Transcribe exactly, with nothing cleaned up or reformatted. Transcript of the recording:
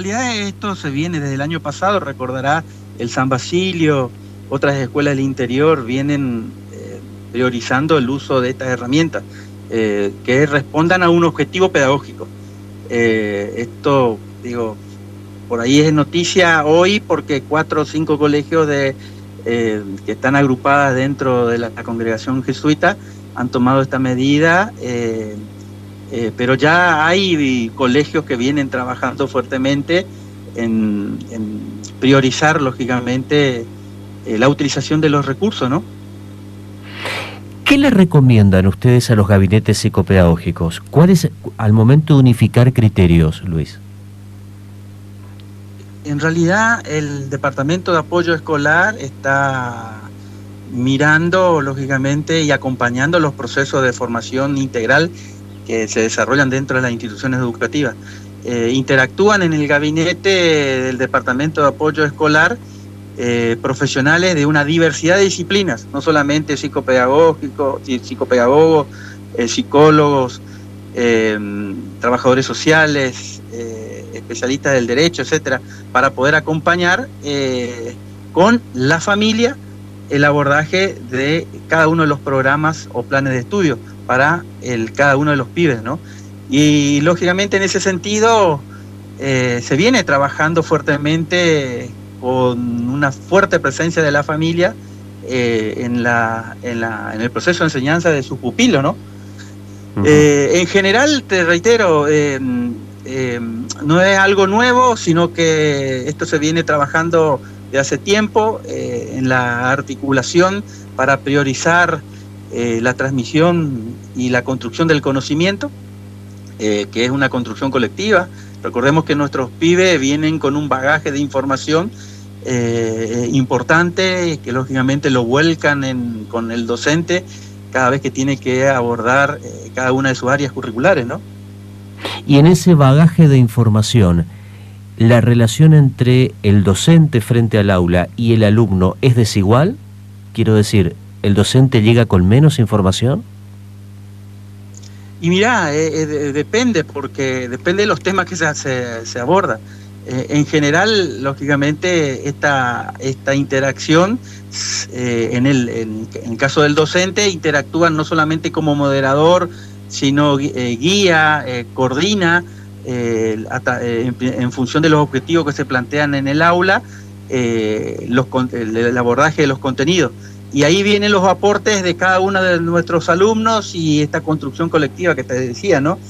realidad esto se viene desde el año pasado, recordará el San Basilio, otras escuelas del interior vienen eh, priorizando el uso de estas herramientas eh, que respondan a un objetivo pedagógico. Eh, esto, digo, por ahí es noticia hoy porque cuatro o cinco colegios de, eh, que están agrupadas dentro de la, la congregación jesuita han tomado esta medida, eh, eh, pero ya hay colegios que vienen trabajando fuertemente en, en priorizar, lógicamente, eh, la utilización de los recursos, ¿no? ¿Qué le recomiendan ustedes a los gabinetes psicopedagógicos? ¿Cuál es, al momento de unificar criterios, Luis? En realidad, el Departamento de Apoyo Escolar está mirando, lógicamente, y acompañando los procesos de formación integral que se desarrollan dentro de las instituciones educativas. Eh, interactúan en el gabinete del Departamento de Apoyo Escolar eh, profesionales de una diversidad de disciplinas, no solamente psicopedagógicos, psicopedagogos, eh, psicólogos, eh, trabajadores sociales, eh, especialistas del derecho, etcétera, para poder acompañar eh, con la familia el abordaje de cada uno de los programas o planes de estudio para el, cada uno de los pibes, ¿no? Y lógicamente en ese sentido eh, se viene trabajando fuertemente con una fuerte presencia de la familia eh, en, la, en, la, en el proceso de enseñanza de sus pupilos, ¿no? Uh-huh. eh, en general, te reitero, eh, eh, no es algo nuevo, sino que esto se viene trabajando de hace tiempo eh, en la articulación para priorizar eh, la transmisión y la construcción del conocimiento, eh, que es una construcción colectiva. Recordemos que nuestros pibes vienen con un bagaje de información eh, importante, que lógicamente lo vuelcan en, con el docente cada vez que tiene que abordar eh, cada una de sus áreas curriculares, ¿no? Y en ese bagaje de información, ¿la relación entre el docente frente al aula y el alumno es desigual? Quiero decir, ¿el docente llega con menos información? Y mirá, eh, eh, depende, porque depende de los temas que se, se, se abordan. Eh, en general, lógicamente, esta, esta interacción, eh, en, el, en, en el caso del docente, interactúa no solamente como moderador, sino eh, guía, eh, coordina, eh, hasta, eh, en, en función de los objetivos que se plantean en el aula, eh, los, el, el abordaje de los contenidos. Y ahí vienen los aportes de cada uno de nuestros alumnos y esta construcción colectiva que te decía, ¿no?